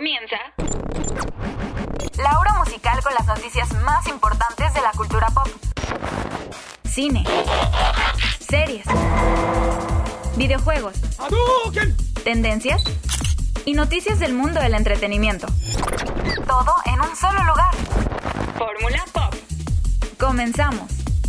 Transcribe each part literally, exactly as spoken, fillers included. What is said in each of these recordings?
comienza la hora musical con las noticias más importantes de la cultura pop. Cine, series, videojuegos, tendencias y noticias del mundo del entretenimiento. Todo en un solo lugar. Fórmula Pop. Comenzamos.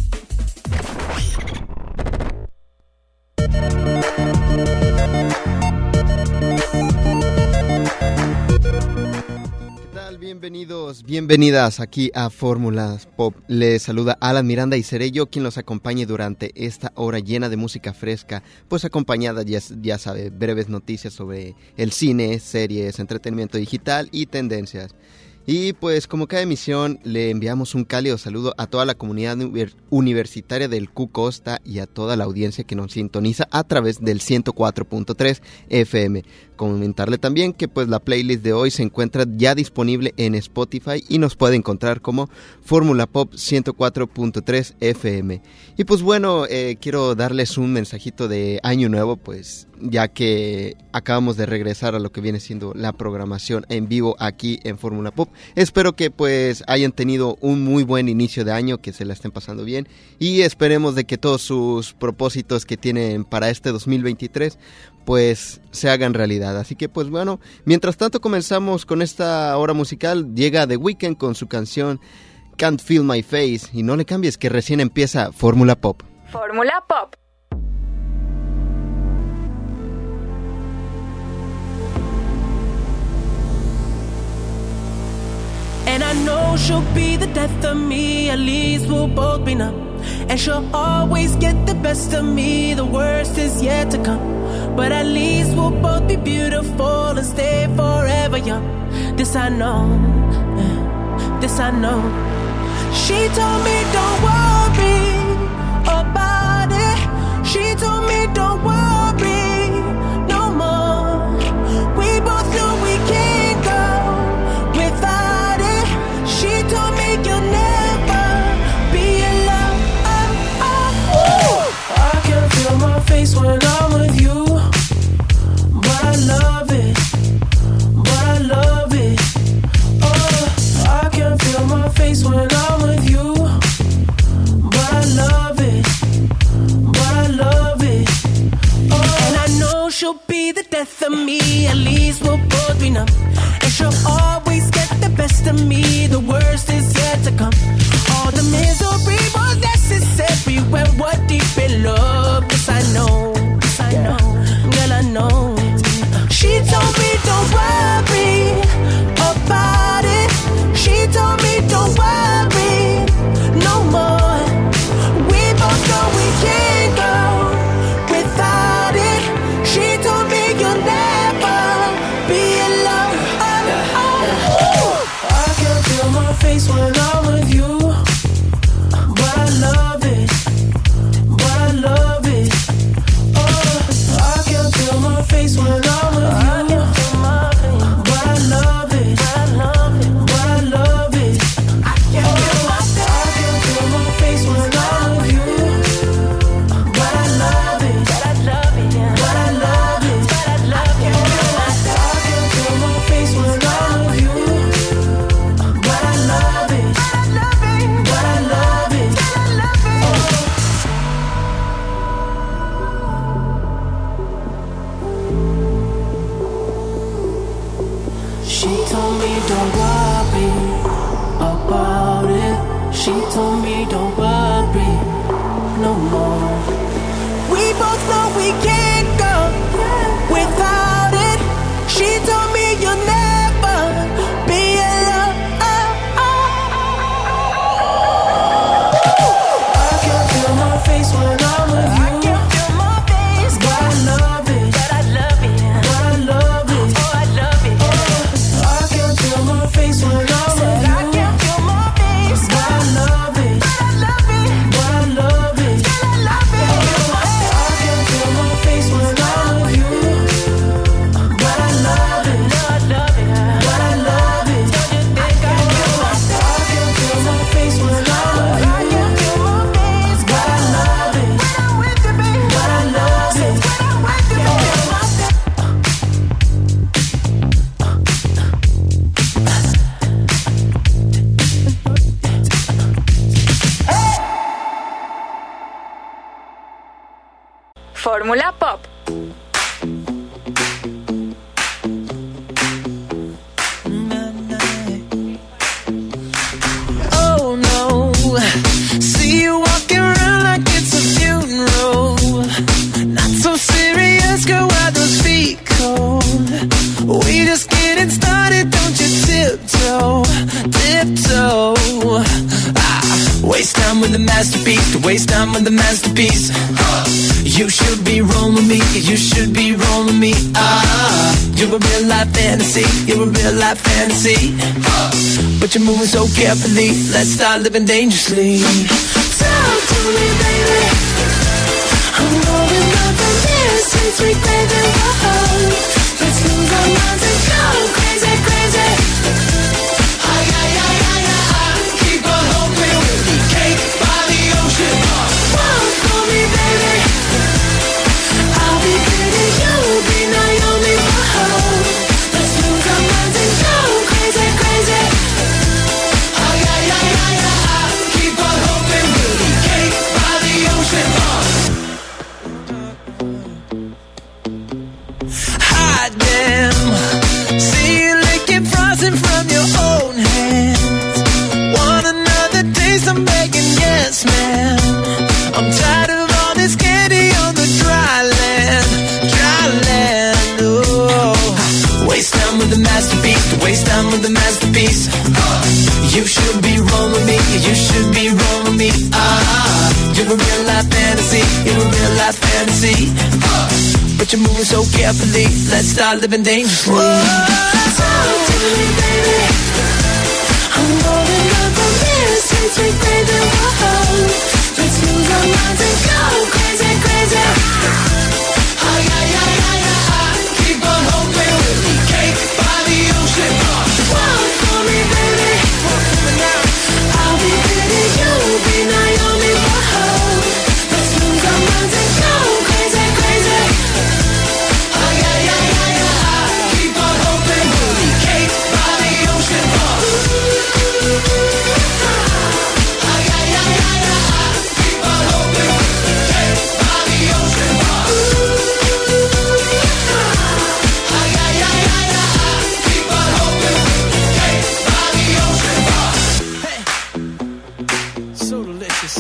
Bienvenidos, bienvenidas aquí a Fórmula Pop. Les saluda Alan Miranda y seré yo quien los acompañe durante esta hora llena de música fresca, pues acompañada, ya, ya sabe, breves noticias sobre el cine, series, entretenimiento digital y tendencias. Y pues como cada emisión le enviamos un cálido saludo a toda la comunidad universitaria del Q Costa y a toda la audiencia que nos sintoniza a través del ciento cuatro punto tres F M. Comentarle también que pues la playlist de hoy se encuentra ya disponible en Spotify y nos puede encontrar como Fórmula Pop ciento cuatro punto tres F M. Y pues bueno, eh, quiero darles un mensajito de año nuevo, pues ya que acabamos de regresar a lo que viene siendo la programación en vivo aquí en Fórmula Pop. Espero que pues hayan tenido un muy buen inicio de año, que se la estén pasando bien y esperemos de que todos sus propósitos que tienen para este dos mil veintitrés pues se hagan realidad. Así que pues bueno, mientras tanto comenzamos con esta hora musical. Llega The Weeknd con su canción Can't Feel My Face y no le cambies que recién empieza Fórmula Pop. Fórmula Pop. And I know she'll be the death of me, at least we'll both be numb. And she'll always get the best of me, the worst is yet to come. But at least we'll both be beautiful and stay forever young. This I know, this I know. She told me don't worry about it. She told me don't worry no more. We both know we can't go without it. She told me you'll never be alone. Oh, oh. I can feel my face when I'm with you, but I love it, but I love it. Oh, I can feel my face when I'm with you, but I love it, but I love it. Oh, and I know she'll be the death of me, at least we'll both be numb. And she'll always get the best of me, the worst is yet to come. All the misery was necessary when we're deep in love. Yes, I know, yes, I know, girl, I know. She told me don't worry about it. She told me don't worry no more. We both know we can't go without it. She told me you'll never be alone. Oh, oh, oh. I can feel my face when I'm with you, but I love it, but I love it. Oh, I can feel my face when I'm with you, but I love it, but I love it. I can feel my face when I'm with you, but I love it, but I love it, but I love it. I can feel my face when I'm with you, but I love it, but I love it. She told me don't worry about it. She told me don't worry no more. We both know we can't go without it. She told me you'll never be alone. I can feel my face when I'm with you. But I love it, but I love it, but I love it. Oh, I love it. Oh, I can feel my face when I'm with you. But I love it, Fórmula Pop. Oh no, see you walking around like it's a funeral. Not so serious, girl, why those feet cold? We just getting started, don't you tiptoe, tiptoe. Ah, waste time with the masterpiece, to waste time with the masterpiece. Uh, you should be rolling me, you should be rolling me. Ah, you're a real life fantasy, you're a real life fantasy. Uh, but you're moving so carefully, let's start living dangerously. Talk to me, baby. I'm going up on this since we played the road. Let's lose our minds and go crazy, crazy. Ay, ay, ay, ay, ay. Keep on hoping we'll be cake by the ocean. Walk for me, baby. I'll be pretty, you'll be Naomi. Whoa. Let's lose our minds and go crazy, crazy. Ay, ay, ay, ay, ay. Keep on hoping we'll be cake by the ocean. Hot damn. See you licking frosting from your own hands. Want another taste? I'm begging, yes, man. I'm tired of all this candy on the dry land, dry land. Oh, waste time with the masterpiece, to waste time with the masterpiece. Uh, you should be rolling me, you should be rolling me. Ah, you're a real life fantasy, you're a real life fantasy. Uh, but you're moving so carefully, let's start living dangerously. Whoa, talk to me, baby. I'm rolling up on this since we played the road. Let's lose our minds and go crazy, crazy. Ay, ay, ay, ay, ay. Keep on hoping we'll be cake by the ocean. Walk for me, baby. I'll be pretty, you'll be Naomi. Whoa. Let's lose our minds and go crazy, crazy. Ay, ay, ay, ay, ay. Keep on hoping we'll be cake by the ocean. Ay, ay, ay, ay, ay. Keep on hoping we'll be cake by the ocean. Ay, ay, ay, ay, ay. Keep on hoping we'll be cake by the ocean. Hey, so delicious.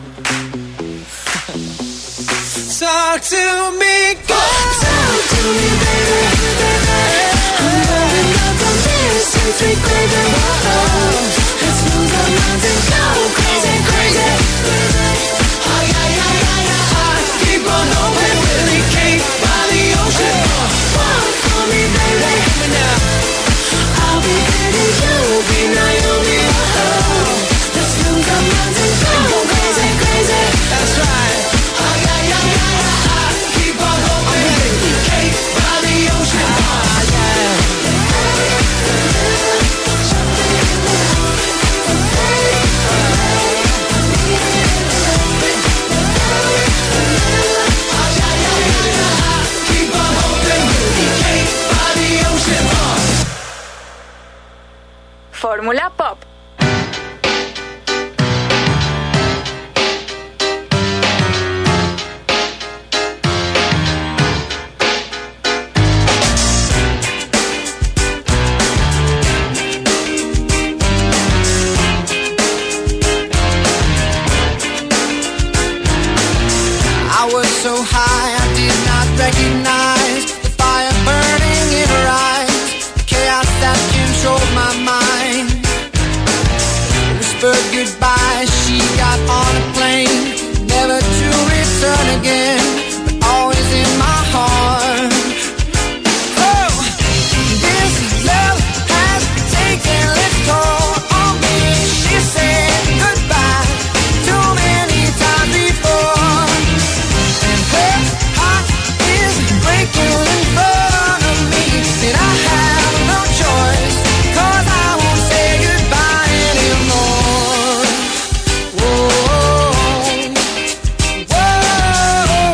Talk to me, girl. Talk to me, baby. I'm rolling up on this since we played the road. Let's lose our minds and go crazy, crazy. Ay, ay, ay, ay, ay. Keep on hoping we'll be cake by the ocean. Walk for me, baby. I'll be pretty, you'll be Naomi. Whoa. Let's lose our minds and go crazy, crazy. That's right. Ay, ay, ay, ay, ay. Keep on hoping we'll be cake by the ocean. Ah, yeah. Keep on hoping we'll be cake by the ocean. Fórmula Pop. I was so high I did not recognize the fire burning in her eyes, the chaos that controlled my mind. Whispered goodbye, she got on a plane, never to return again, but always in my heart. Oh, this love has taken its toll on me. She said goodbye too many times before. Her heart is breaking in front of me, and I have no choice, 'cause I won't say goodbye anymore. Whoa, whoa,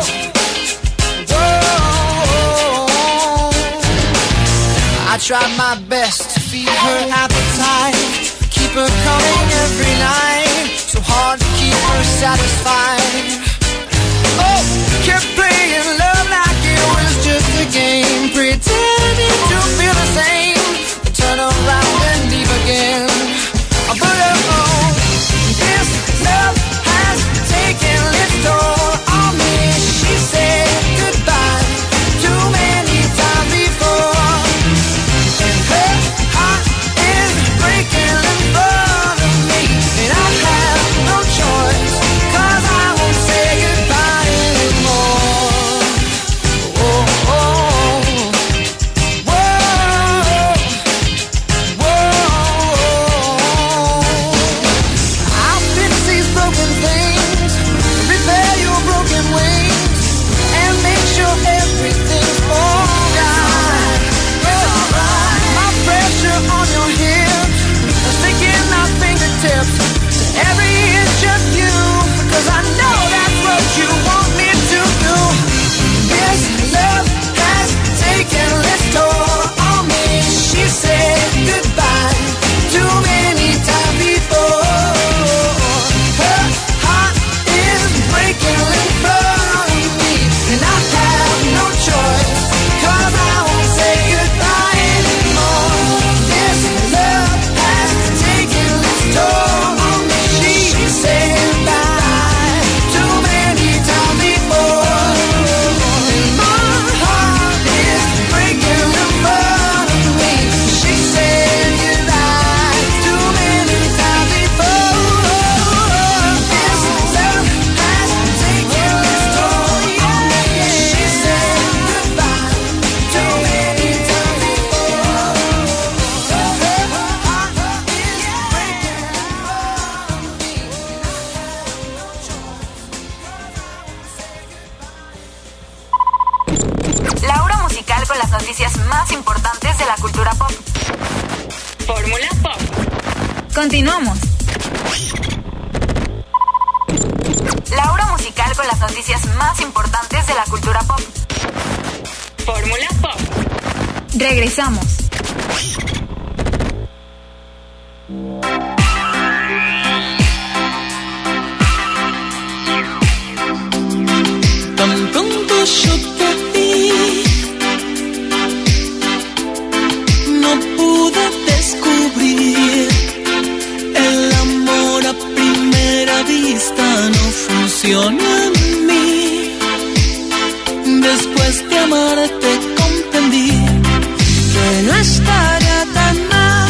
whoa. I tried my best to feed her appetite, keep her coming every night, so hard to keep her satisfied. Oh, kept playing love like it was just a game, pretending to feel the same. Turn around and leave again. But oh, this love has taken its toll on me. She said goodbye too many times before, and her heart is breaking in front of me, and I have no choice, 'cause I won't say goodbye anymore. Oh, oh, whoa, whoa. I'll fix these broken things, repair your broken wings, and make sure everything's alright. It's alright. My pressure on your hips, sticking my fingertips to every inch of you, 'cause I know that's what you want me to do. This love has taken its toll on me. She said goodbye too many times before. Her heart is breaking in front of me, and I have no choice, 'cause I won't say goodbye anymore. This love has taken its toll on me. She said goodbye too many times before, and my heart is breaking in front of me. She said goodbye too many times before. This love has taken its toll on me. She said goodbye too many times before. Her heart is breaking in front of me. La hora musical con las noticias más importantes de la cultura pop. Fórmula Pop. Continuamos. La hora musical con las noticias más importantes de la cultura pop. Fórmula Pop. Regresamos. Tan pronto yo te vi, no pude descubrir el amor a primera vista, no funciona en mí. Después de amarte comprendí que no estaría tan mal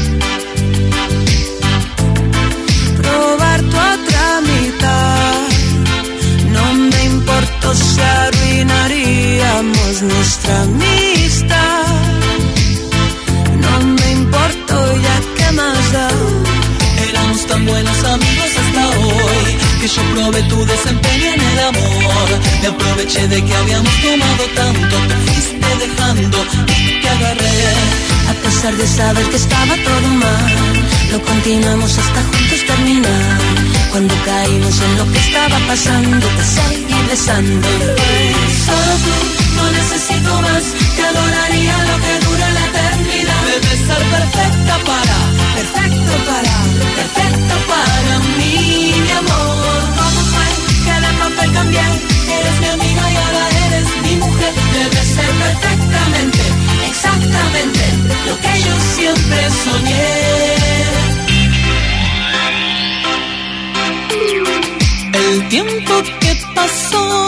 probar tu otra mitad. No me importó si arruinaríamos nuestra amistad. No me importó, ya que más da. Éramos tan buenos amigos hasta hoy, que yo probé tu desempeño en el amor. Me aproveché de que habíamos tomado tanto, te fuiste dejando y te agarré. A pesar de saber que estaba todo mal, lo continuamos hasta juntos terminar. Cuando caímos en lo que estaba pasando, te seguí besando. Solo tú, no necesito más, te adoraría lo que dura la eternidad. Debes ser perfecta para, perfecto para, perfecto para mí, mi amor. ¿Cómo fue que de papel cambié? Eres mi amiga y ahora eres mi mujer. Debes ser perfectamente, exactamente lo que yo siempre soñé. El tiempo que pasó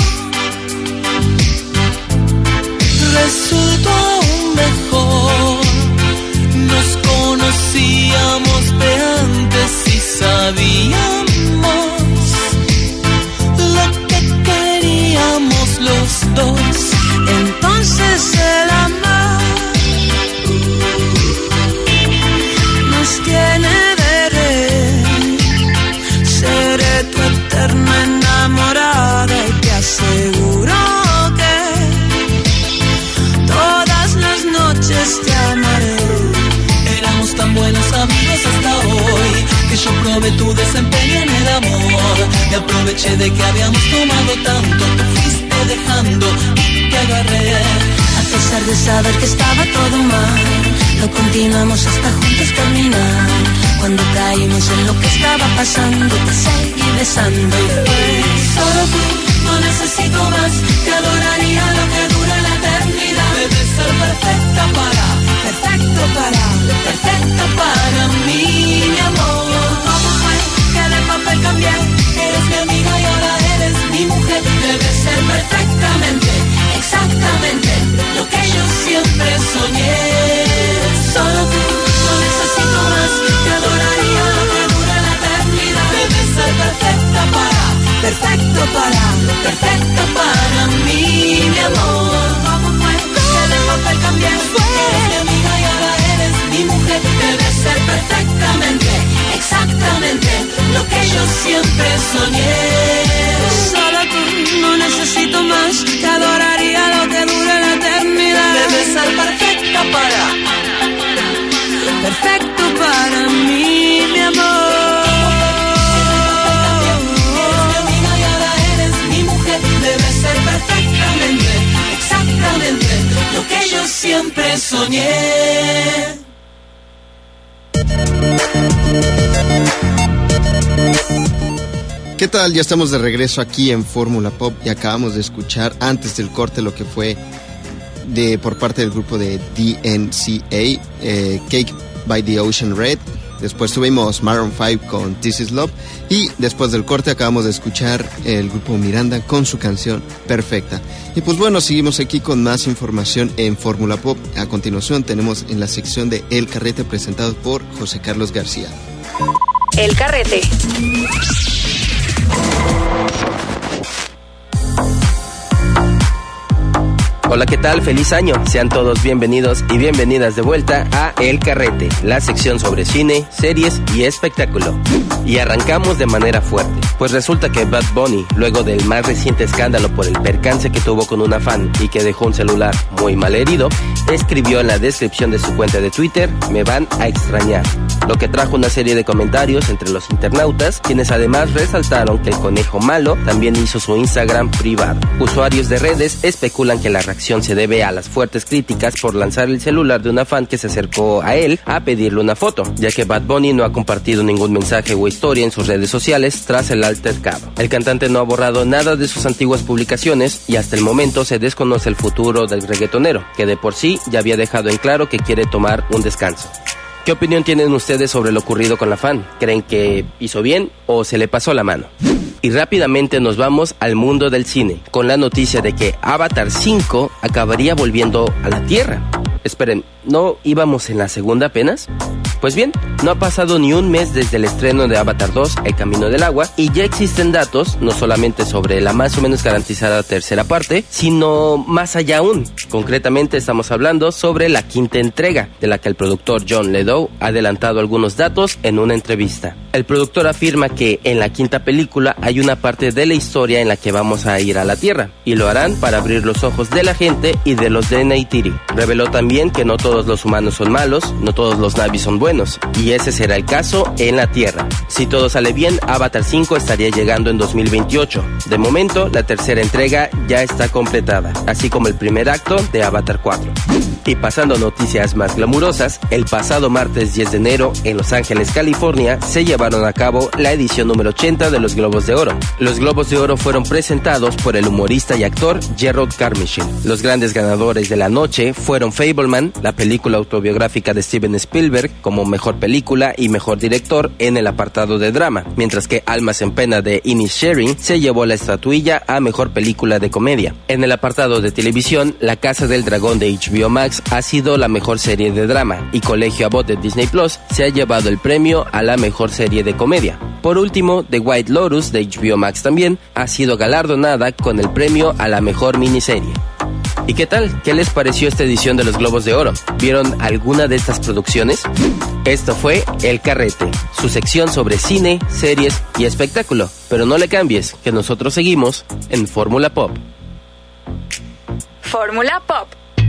resultó aún mejor. Nos conocíamos de antes y sabíamos lo que queríamos los dos. Entonces el amor nos tiene de rey. Seré tu eterna enamorada y te aseguro que todas las noches te amaré. Éramos tan buenos amigos hasta hoy, que yo probé tu desempeño en el amor. Me aproveché de que habíamos tomado tanto, te fuiste dejando y te agarré. A pesar de saber que estaba todo mal, lo continuamos hasta juntos terminar. Cuando caímos en lo que estaba pasando, te seguí besando. Solo tú, no necesito más. Te adoraría lo que dura la eternidad. Debes ser perfecta para, perfecto para, perfecta para mí, mi amor. ¿Cómo fue que de papel cambié? Eres mi amiga y ahora eres mi mujer. Debes ser perfectamente, exactamente lo que yo siempre soñé. Solo tú, no necesito más. Te adoraría lo que dura la eternidad. Debes ser perfecta para, perfecto para, perfecto para mí, mi amor. ¿Cómo fue que de papel cambié? Eres mi amiga y ahora eres mi mujer. Debes ser perfectamente, exactamente lo que yo siempre soñé. Solo tú, no necesito más. Te adoraría lo que dure la eternidad. Debes ser perfecta para, perfecto para mí, mi amor. Eres mi amiga y ahora eres mi mujer. Debes ser perfectamente, exactamente lo que yo siempre soñé. ¿Qué tal? Ya estamos de regreso aquí en Fórmula Pop y acabamos de escuchar antes del corte lo que fue de por parte del grupo de D N C A, eh, Cake by the Ocean Red. Después tuvimos Maroon cinco con This Is Love y después del corte acabamos de escuchar el grupo Miranda con su canción Perfecta. Y pues bueno, seguimos aquí con más información en Fórmula Pop. A continuación tenemos en la sección de El Carrete presentado por José Carlos García. El Carrete. Hola, ¿qué tal? Feliz año. Sean todos bienvenidos y bienvenidas de vuelta a El Carrete, la sección sobre cine, series y espectáculo. Y arrancamos de manera fuerte, pues resulta que Bad Bunny, luego del más reciente escándalo por el percance que tuvo con una fan y que dejó un celular muy mal herido, escribió en la descripción de su cuenta de Twitter: "Me van a extrañar", lo que trajo una serie de comentarios entre los internautas, quienes además resaltaron que el conejo malo también hizo su Instagram privado. Usuarios de redes especulan que la reacción se debe a las fuertes críticas por lanzar el celular de una fan que se acercó a él a pedirle una foto, ya que Bad Bunny no ha compartido ningún mensaje o historia en sus redes sociales tras el altercado. El cantante no ha borrado nada de sus antiguas publicaciones y hasta el momento se desconoce el futuro del reggaetonero, que de por sí ya había dejado en claro que quiere tomar un descanso. ¿Qué opinión tienen ustedes sobre lo ocurrido con la fan? ¿Creen que hizo bien o se le pasó la mano? Y rápidamente nos vamos al mundo del cine, con la noticia de que Avatar cinco acabaría volviendo a la Tierra. Esperen, ¿no íbamos en la segunda apenas? Pues bien, no ha pasado ni un mes desde el estreno de Avatar dos, El Camino del Agua, y ya existen datos, no solamente sobre la más o menos garantizada tercera parte, sino más allá aún. Concretamente estamos hablando sobre la quinta entrega, de la que el productor John Lithgow ha adelantado algunos datos en una entrevista. El productor afirma que en la quinta película hay una parte de la historia en la que vamos a ir a la Tierra, y lo harán para abrir los ojos de la gente y de los de Neytiri. Reveló también que no todos los humanos son malos, no todos los Na'vi son buenos, y ese será el caso en la Tierra. Si todo sale bien, Avatar cinco estaría llegando en dos mil veintiocho. De momento, la tercera entrega ya está completada, así como el primer acto de Avatar cuatro. Y pasando a noticias más glamurosas, el pasado martes diez de enero, en Los Ángeles, California, se llevaron a cabo la edición número ochenta de los Globos de Oro. Los Globos de Oro fueron presentados por el humorista y actor Jerrod Carmichael. Los grandes ganadores de la noche fueron Fableman, la película autobiográfica de Steven Spielberg, como mejor película y mejor director en el apartado de drama, mientras que Almas en Pena de Inisherin se llevó la estatuilla a mejor película de comedia. En el apartado de televisión, La Casa del Dragón de H B O Max ha sido la mejor serie de drama y Colegio Abbott de Disney Plus se ha llevado el premio a la mejor serie de comedia. Por último, The White Lotus de H B O Max también ha sido galardonada con el premio a la mejor miniserie. ¿Y qué tal? ¿Qué les pareció esta edición de los Globos de Oro? ¿Vieron alguna de estas producciones? Esto fue El Carrete, su sección sobre cine, series y espectáculo. Pero no le cambies, que nosotros seguimos en Fórmula Pop. Fórmula Pop.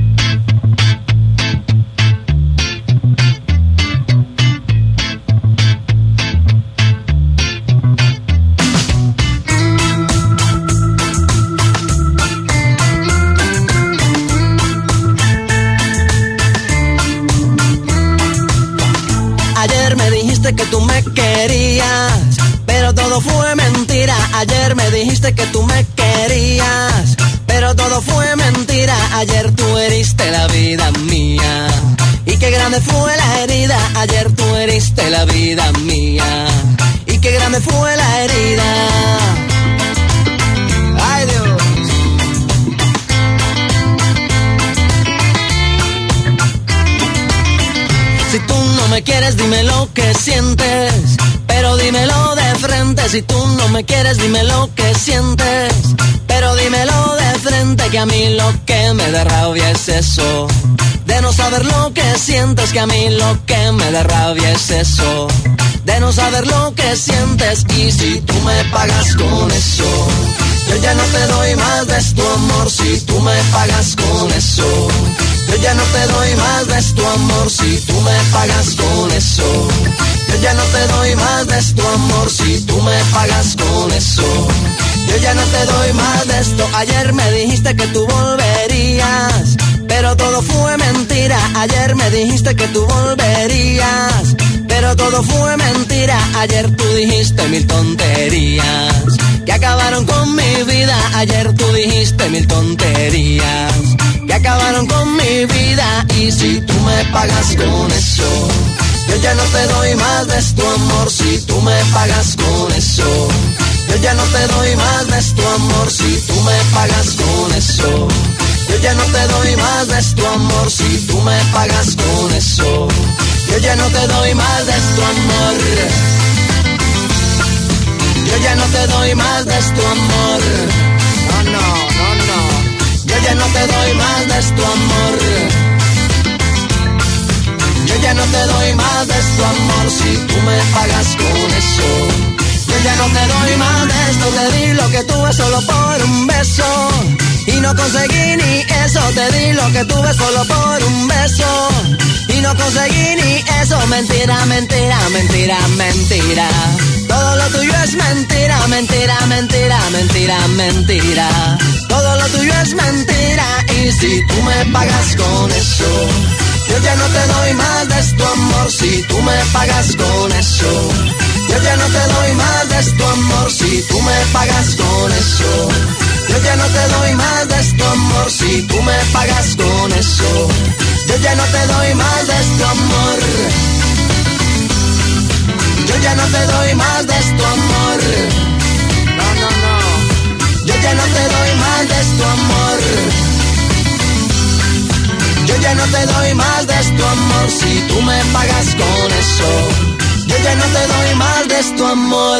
Ayer me dijiste que tú me querías, pero todo fue mentira. Ayer me dijiste que tú me querías, volverías, pero todo fue mentira. Ayer tú heriste la vida mía. Y qué grande fue la herida. Ayer tú heriste la vida mía. Y qué grande fue la herida. Ay, Dios. Si tú no me quieres, dime lo que sientes, pero dímelo de frente. Si tú no me quieres, dime lo que sientes, pero dímelo de frente. Que a mí lo que me da rabia es eso, de no saber lo que sientes. Que a mí lo que me da rabia es eso, de no saber lo que sientes. Y si tú me pagas con eso, yo ya no te doy más de tu amor. Si tú me pagas con eso, yo ya no te doy más de tu amor. Si tú me pagas con eso, yo ya no te doy más de tu amor. Si tú me pagas con eso, yo ya no te doy más de esto. Ayer me dijiste que tú volverías, pero todo fue mentira. Ayer me dijiste que tú volverías, pero todo fue mentira. Ayer tú dijiste mil tonterías que acabaron con mi vida. Ayer tú dijiste mil tonterías que acabaron con mi vida. Y si tú me pagas con eso, yo ya no te doy más de tu amor. Si tú me pagas con eso, yo ya no te doy más de tu amor. Si tú me pagas con eso, yo ya no te doy más de tu amor. Si tú me pagas con eso, yo ya no te doy más de tu amor. Yo ya no te doy más de tu amor. No, no, no, no. Yo ya no te doy más de tu amor. Yo ya no te doy más de tu amor. Si tú me pagas con eso, yo ya no te doy más de esto. Te di lo que tuve solo por un beso y no conseguí ni eso. Te di lo que tuve solo por un beso y no conseguí ni eso. Mentira, mentira, mentira, mentira. Todo lo tuyo es mentira, mentira, mentira, mentira, mentira. Todo lo tuyo es mentira. Y si tú me pagas con eso, yo ya no te doy más de tu amor. Si tú me pagas con eso, yo ya no te doy más de tu amor. Si tú me pagas con eso, yo ya no te doy más de tu amor. Si tú me pagas con eso, yo ya no te doy más de tu amor. Yo ya no te doy más de tu amor. No, no, no. Yo ya no te doy más de tu amor. Yo ya no te doy más de tu amor. Si tú me pagas con eso, yo ya no te doy más de tu amor.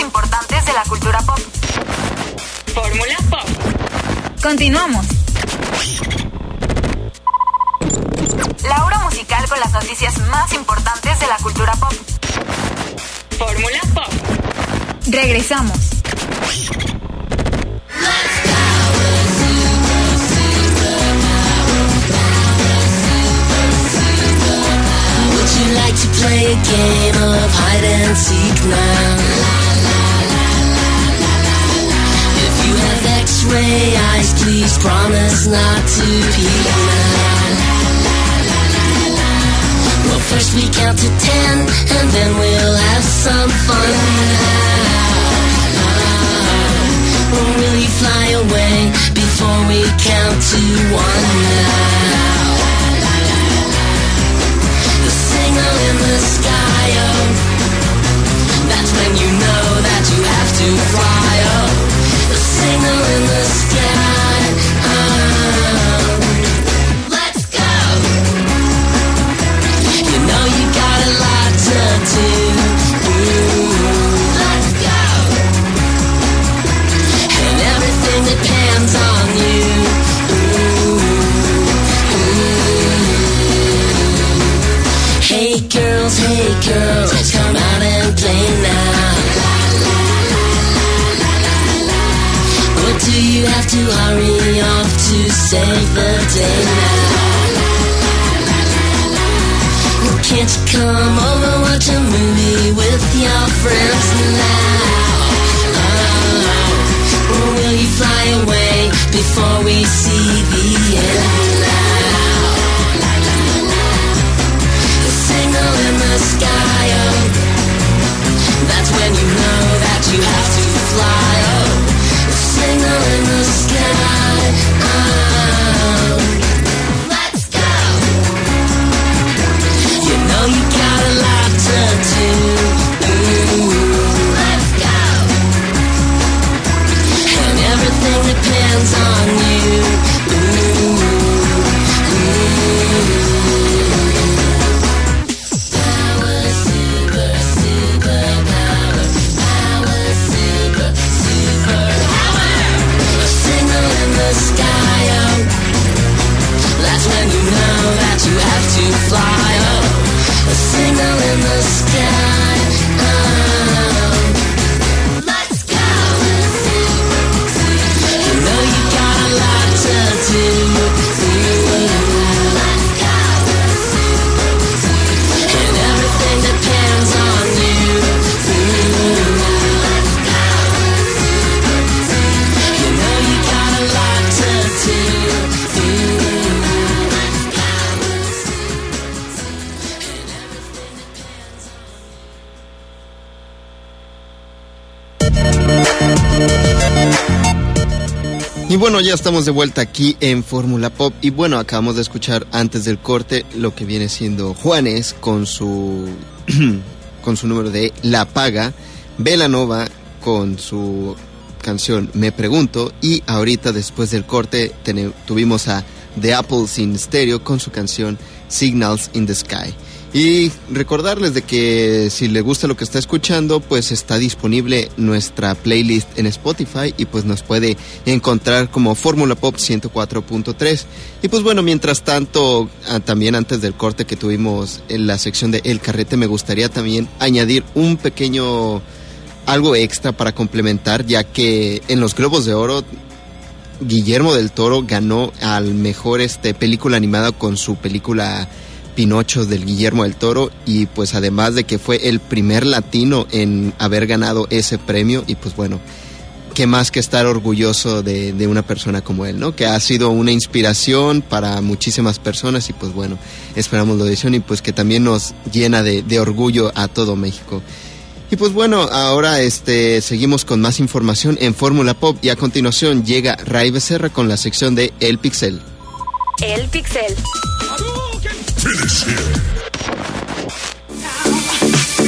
importantes de la cultura pop. Fórmula Pop. Continuamos. La hora musical con las noticias más importantes de la cultura pop. Fórmula Pop. Regresamos. Would you like to play a game of hide and seek now? If you have X-ray eyes, please promise not to peek now. Well, first we count to ten, and then we'll have some fun now. Or will you fly away before we count to one now? The signal in the sky, oh, that's when you know that you have to fly, oh. The signal in the sky, oh. Let's go! You know you got a lot to do. Ooh, let's go! And everything depends on you. Ooh, ooh. Hey girls, hey girls, come out and play now. Or do you have to hurry off to save the day now? Well, can't you come over, watch a movie with your friends now? Oh, or will you fly away before we see the end now? The signal in the sky, oh, that's when you know that you have to fly, oh. The signal in the sky, oh. Let's go! You know you got a lot to do. Ooh, let's go! And everything depends on you. Ooh, ooh. Power, super, super power. Power, super, super power. A signal in the sky, oh, that's when you know that you have to fly, oh. A signal in the sky, oh. Let's go! You know you got a lot to do. Ooh, let's go! And everything depends on you. Ooh, let's go! You know you got a lot to do. Ooh, let's go! And everything depends on Y bueno, ya estamos de vuelta aquí en Fórmula Pop. Y bueno, acabamos de escuchar antes del corte lo que viene siendo Juanes con su con su número de La Paga, Belanova con su canción Me Pregunto, y ahorita después del corte ten- tuvimos a The Apples in Stereo con su canción Signals in the Sky. Y recordarles de que si le gusta lo que está escuchando, pues está disponible nuestra playlist en Spotify y pues nos puede encontrar como Fórmula Pop ciento cuatro punto tres. Y pues bueno, mientras tanto, ah, también antes del corte que tuvimos en la sección de El Carrete, me gustaría también añadir un pequeño algo extra para complementar, ya que en los Globos de Oro Guillermo del Toro ganó al mejor este película animada con su película Pinocho del Guillermo del Toro, y pues además de que fue el primer latino en haber ganado ese premio, y pues bueno, qué más que estar orgulloso de, de una persona como él, ¿no? Que ha sido una inspiración para muchísimas personas, y pues bueno, esperamos la audición y pues que también nos llena de, de orgullo a todo México. Y pues bueno, ahora este seguimos con más información en Fórmula Pop, y a continuación llega Ray Becerra con la sección de El Pixel. El Pixel. Finish him.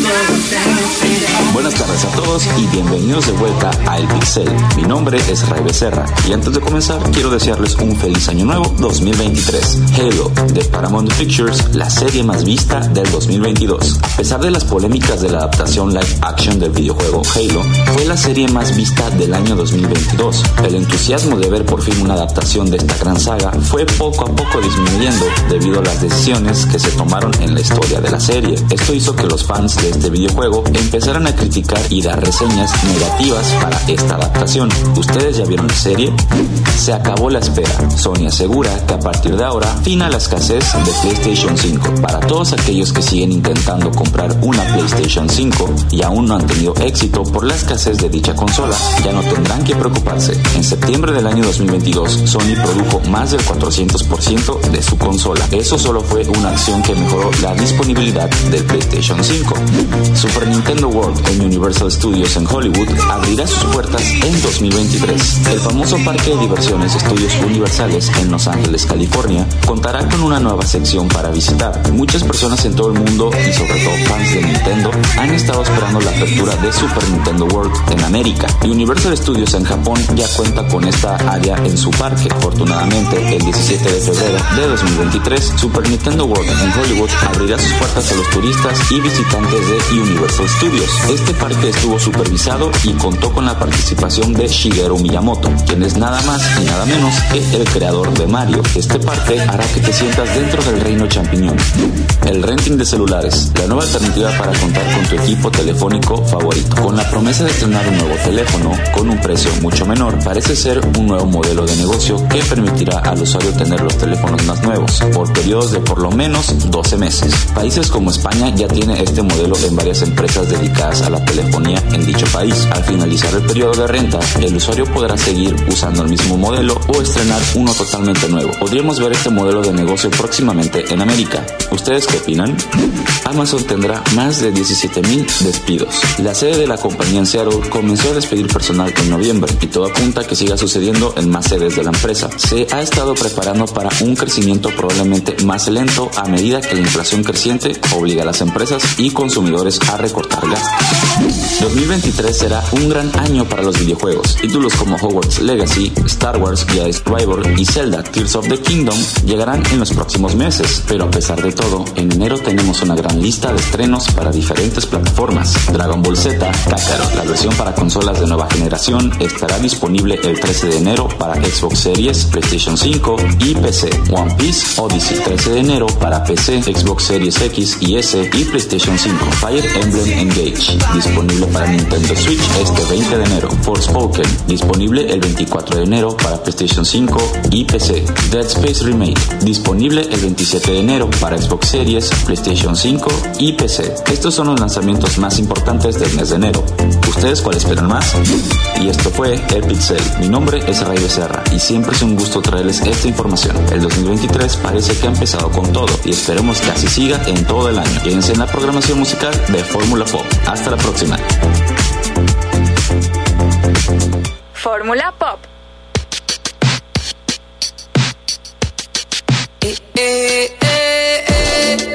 Buenas tardes a todos y bienvenidos de vuelta a El Pixel. Mi nombre es Ray Becerra y antes de comenzar quiero desearles un feliz año nuevo dos mil veintitrés. Halo, de Paramount Pictures, la serie más vista del dos mil veintidós. A pesar de las polémicas de la adaptación live action del videojuego Halo, fue la serie más vista del año dos mil veintidós. El entusiasmo de ver por fin una adaptación de esta gran saga fue poco a poco disminuyendo debido a las decisiones que se tomaron en la historia de la serie. Esto hizo que los fans de este videojuego empezaran a criticar y dar reseñas negativas para esta adaptación. ¿Ustedes ya vieron la serie? Se acabó la espera. Sony asegura que a partir de ahora fina la escasez de PlayStation cinco. Para todos aquellos que siguen intentando comprar una PlayStation cinco y aún no han tenido éxito por la escasez de dicha consola, ya no tendrán que preocuparse. En septiembre del año dos mil veintidós, Sony produjo más del cuatrocientos por ciento de su consola. Eso solo fue una acción que mejoró la disponibilidad del PlayStation cinco. Super Nintendo World en Universal Studios en Hollywood abrirá sus puertas en dos mil veintitrés. El famoso parque de diversiones Estudios Universales en Los Ángeles, California, contará con una nueva sección para visitar. Muchas personas en todo el mundo y sobre todo fans de Nintendo han estado esperando la apertura de Super Nintendo World en América. Universal Studios en Japón ya cuenta con esta área en su parque. Afortunadamente, el diecisiete de febrero de dos mil veintitrés, Super Nintendo World en Hollywood abrirá sus puertas a los turistas y visitantes de Universal Studios. Este parque estuvo supervisado y contó con la participación de Shigeru Miyamoto, quien es nada más y nada menos que el creador de Mario. Este parque hará que te sientas dentro del reino champiñón. El renting de celulares, la nueva alternativa para contar con tu equipo telefónico favorito. Con la promesa de estrenar un nuevo teléfono con un precio mucho menor, parece ser un nuevo modelo de negocio que permitirá al usuario tener los teléfonos más nuevos por periodos de por lo menos doce meses. Países como España ya tiene este modelo en varias empresas dedicadas a la telefonía en dicho país. Al finalizar el periodo de renta, el usuario podrá seguir usando el mismo modelo o estrenar uno totalmente nuevo. Podríamos ver este modelo de negocio próximamente en América. ¿Ustedes qué opinan? Amazon tendrá más de diecisiete mil despidos. La sede de la compañía en Seattle comenzó a despedir personal en noviembre y todo apunta a que siga sucediendo en más sedes de la empresa. Se ha estado preparando para un crecimiento probablemente más lento a medida que la inflación creciente obliga a las empresas y consumidores a recortar gastos. dos mil veintitrés será un gran año para los videojuegos. Títulos como Hogwarts Legacy, Star Wars Jedi Survivor y Zelda Tears of the Kingdom llegarán en los próximos meses, pero a pesar de todo, en enero tenemos una gran lista de estrenos para diferentes plataformas. Dragon Ball Z, Kakarot, la versión para consolas de nueva generación, estará disponible el trece de enero para Xbox Series, PlayStation cinco y P C. One Piece Odyssey, trece de enero para P C, Xbox Series X y S y PlayStation cinco. Fire Emblem Engage, disponible para Nintendo Switch este veinte de enero. Forspoken, disponible el veinticuatro de enero para PlayStation cinco y P C. Dead Space Remake, disponible el veintisiete de enero para Xbox Series, PlayStation cinco y P C. Estos son los lanzamientos más importantes del mes de enero. ¿Ustedes cuál esperan más? Y esto fue El Pixel. Mi nombre es Ray Becerra y siempre es un gusto traerles esta información. El dos mil veintitrés parece que ha empezado con todo y esperemos que así siga en todo el año. Quédense en la programación musical de Fórmula Pop. Hasta la próxima. Fórmula Pop. Eh, eh, eh, eh.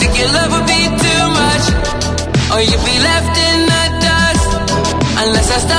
Or you'd be left in the dust unless I stop.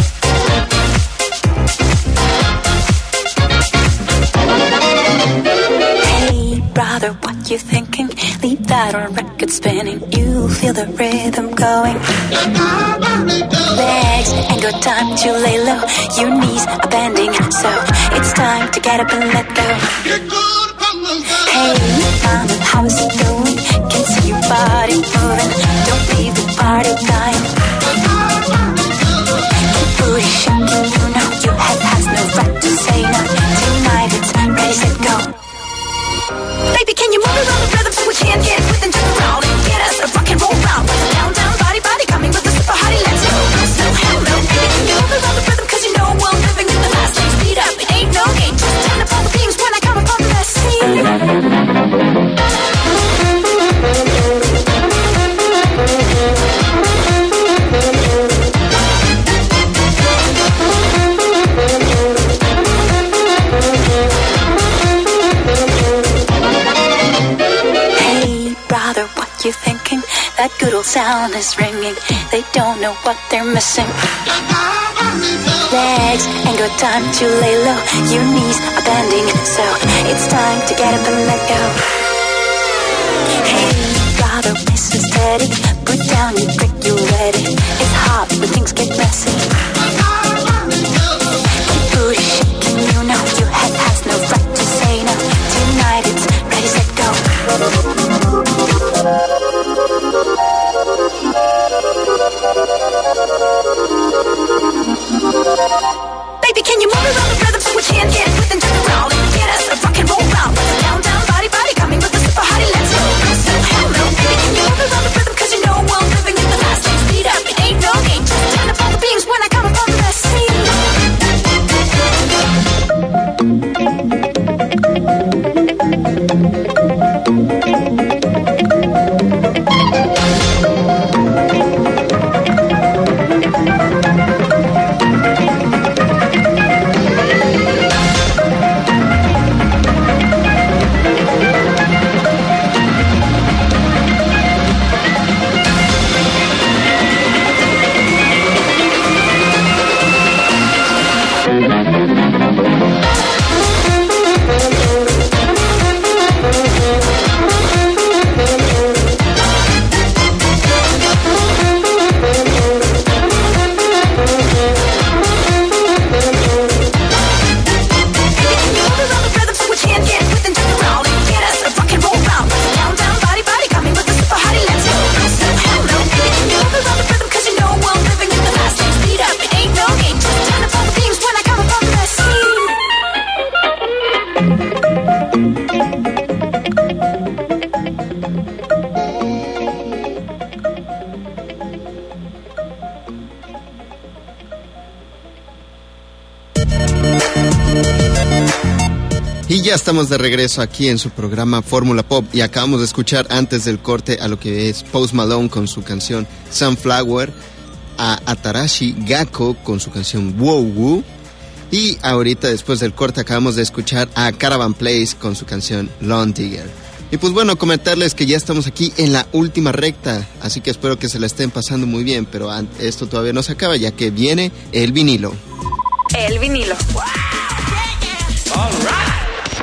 you thinking? Leave that on record spinning. You feel the rhythm going. Legs ain't got time to lay low. Your knees are bending, so it's time to get up and let go. Hey, mama, how's it going? Can see your body moving. Don't leave the party dying. Keep booty shaking, you know your head has no right to say no. Tonight it's ready, set, go. Baby, can you move around the rhythm so we can't get with and turn around and get us a rock and roll round? Down, down, body, body, coming with the super hottie, let's go. So hell no, baby, can you move around the rhythm? Cause you know I'm living in the last lane. Speed up, it ain't no game. Just turn up all the beams when I come upon the scene. You thinking that good old sound is ringing? They don't know what they're missing. Legs ain't got time to lay low. Your knees are bending, so it's time to get up and let go. Hey, brother, listen steady. Put down your brick, you ready? It's hot when things get messy. Keep booty shaking, you know your head has no right to say no. Tonight it's ready, set, go. Baby, can you move around the rhythm so we can't get with and turn around and get us a rock and roll round? Down, down, body, body, coming with the super hottie, let's go. So hell no, baby, can you move around the rhythm? Cause you know I'm living in the last lane. Speed up, it ain't no game. Just turn up all the beams when I come upon the scene. Y ya estamos de regreso aquí en su programa Fórmula Pop y acabamos de escuchar antes del corte a lo que es Post Malone con su canción Sunflower, a Atarashi Gakko con su canción Wow Woo y ahorita después del corte acabamos de escuchar a Caravan Place con su canción Lawn Digger. Y pues bueno, comentarles que ya estamos aquí en la última recta, así que espero que se la estén pasando muy bien, pero esto todavía no se acaba ya que viene el vinilo. El vinilo. Wow. All right.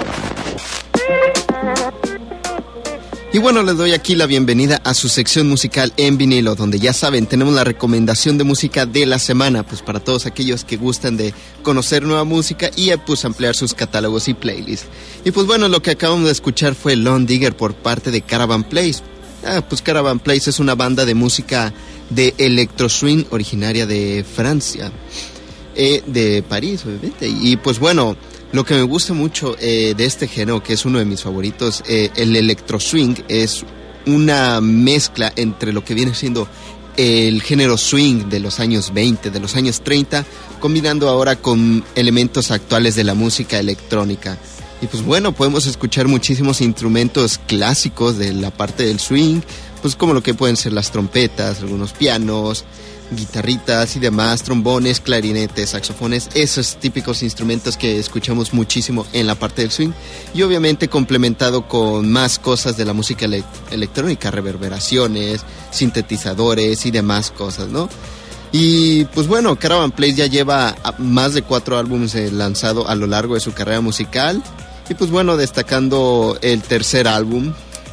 Y bueno, les doy aquí la bienvenida a su sección musical en vinilo, donde ya saben, tenemos la recomendación de música de la semana, pues para todos aquellos que gustan de conocer nueva música y pues ampliar sus catálogos y playlists. Y pues bueno, lo que acabamos de escuchar fue Lawn Digger por parte de Caravan Place. Ah, pues Caravan Place es una banda de música de electro swing originaria de Francia, eh, de París obviamente, y pues bueno... Lo que me gusta mucho eh, de este género, que es uno de mis favoritos, eh, el electro swing, es una mezcla entre lo que viene siendo el género swing de los años veinte, de los años treinta, combinando ahora con elementos actuales de la música electrónica. Y pues bueno, podemos escuchar muchísimos instrumentos clásicos de la parte del swing, pues como lo que pueden ser las trompetas, algunos pianos, guitarritas y demás, trombones, clarinetes, saxofones, esos típicos instrumentos que escuchamos muchísimo en la parte del swing y obviamente complementado con más cosas de la música ele- electrónica, reverberaciones, sintetizadores y demás cosas, ¿no? Y pues bueno, Caravan Place ya lleva más de cuatro álbumes eh, lanzado a lo largo de su carrera musical y pues bueno, destacando el tercer álbum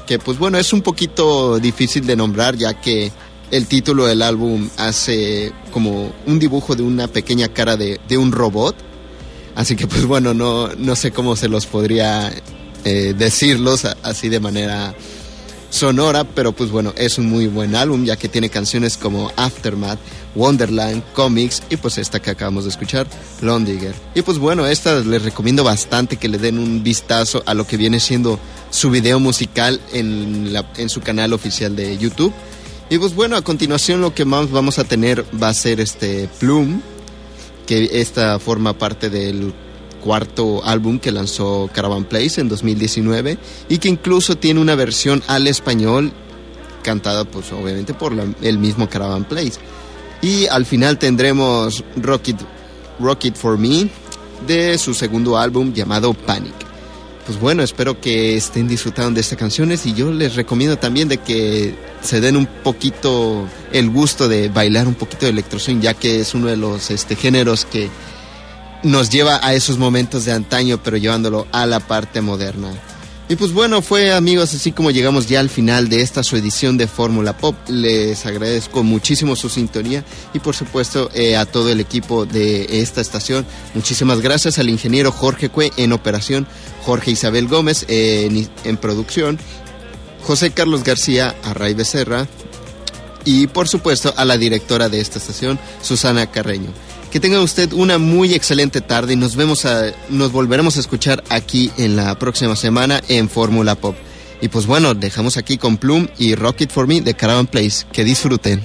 que pues bueno, es un poquito difícil de nombrar, ya que el título del álbum hace como un dibujo de una pequeña cara de, de un robot. Así que pues bueno, no, no sé cómo se los podría eh, decirlos a, así de manera sonora, pero pues bueno, es un muy buen álbum, ya que tiene canciones como Aftermath, Wonderland, Comics y pues esta que acabamos de escuchar, Lone Digger. Y pues bueno, esta les recomiendo bastante que le den un vistazo a lo que viene siendo su video musical en, la, en su canal oficial de YouTube. Y pues bueno, a continuación lo que más vamos a tener va a ser este Plume, que esta forma parte del cuarto álbum que lanzó Caravan Place en dos mil diecinueve y que incluso tiene una versión al español cantada pues obviamente por la, el mismo Caravan Place. Y al final tendremos Rocket, Rocket for Me de su segundo álbum llamado Panic. Pues bueno, espero que estén disfrutando de estas canciones y yo les recomiendo también de que se den un poquito el gusto de bailar un poquito de electro swing, ya que es uno de los este, géneros que nos lleva a esos momentos de antaño, pero llevándolo a la parte moderna. Y pues bueno, fue amigos, así como llegamos ya al final de esta su edición de Fórmula Pop. Les agradezco muchísimo su sintonía y por supuesto eh, a todo el equipo de esta estación. Muchísimas gracias al ingeniero Jorge Cue en operación, Jorge Isabel Gómez eh, en, en producción, José Carlos García, Array Becerra y por supuesto a la directora de esta estación, Susana Carreño. Que tenga usted una muy excelente tarde y nos vemos a, nos volveremos a escuchar aquí en la próxima semana en Fórmula Pop. Y pues bueno, dejamos aquí con Plume y Rocket for Me de Caravan Place. Que disfruten.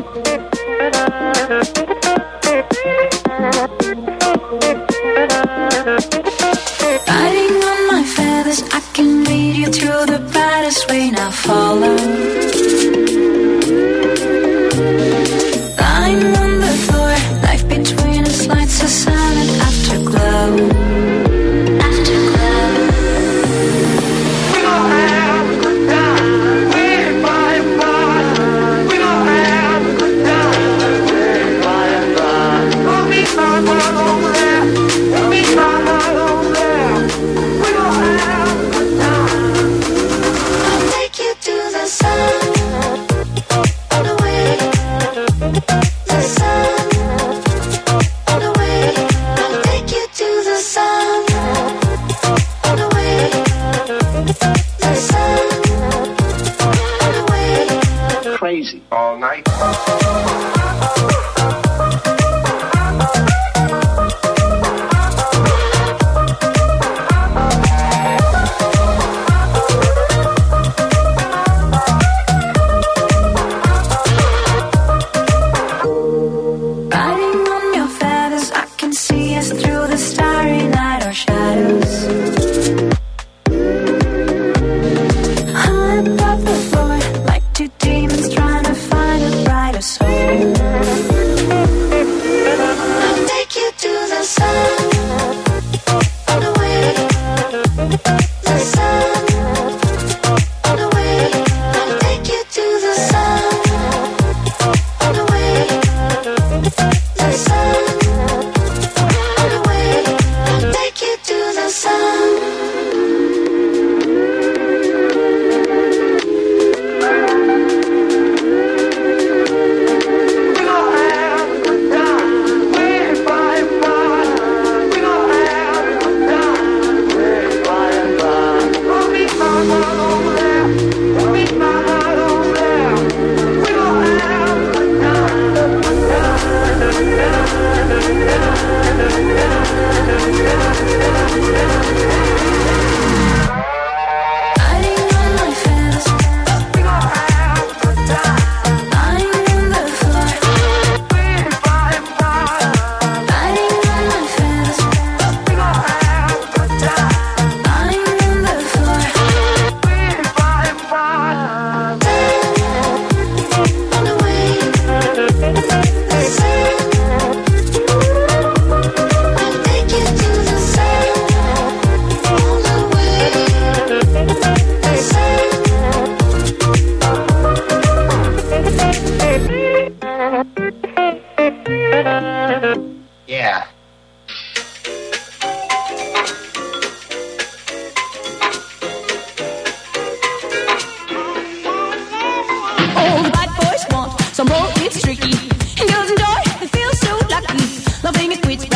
Riding on my feathers, I can lead you through the brightest way. Now follow. Lying on the floor, life between us lights a silent afterglow. Afterglow. We gon' have a good time, way by and by. We gon' have a good time, way by and by. Hold me tight while over there, hold me tight while over there. We gon' have a good time. I'll take you to the sun. Crazy all night.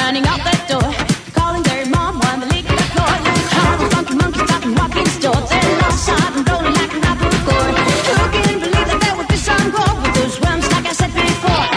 running out the door, calling their mom while they lick the floor. All the funky monkeys talking walking stores, they're lost and rolling like a rapper chord. Who can believe that there would be some wrong with those worms, like I said before?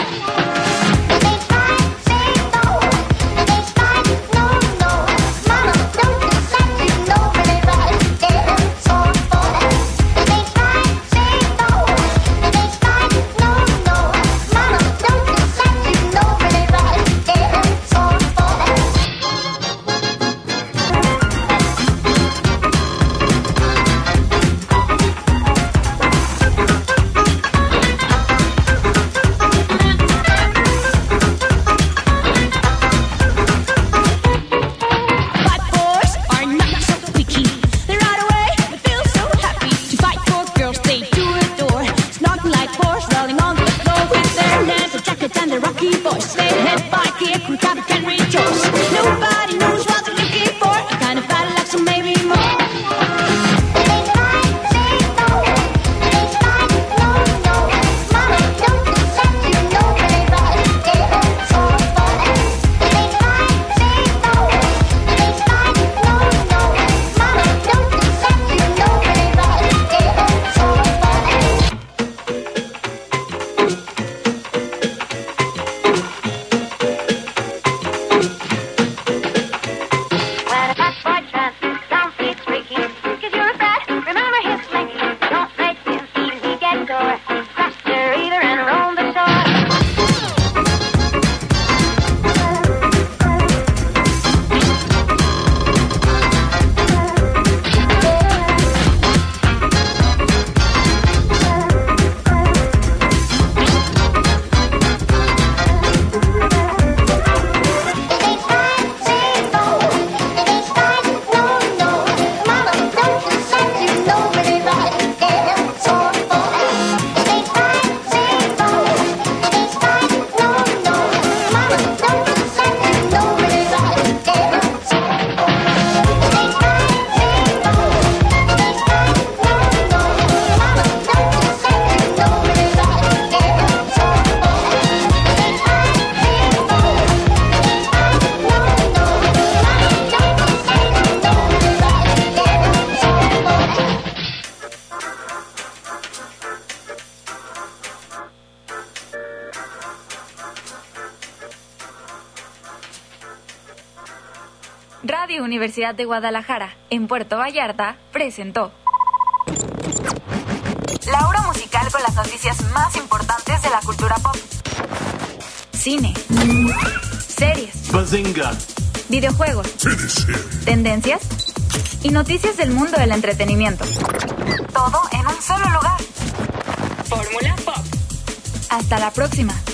Radio Universidad de Guadalajara, en Puerto Vallarta, presentó la hora musical con las noticias más importantes de la cultura pop. Cine, series, Bazinga, videojuegos, tendencias y noticias del mundo del entretenimiento. Todo en un solo lugar. Fórmula Pop. Hasta la próxima.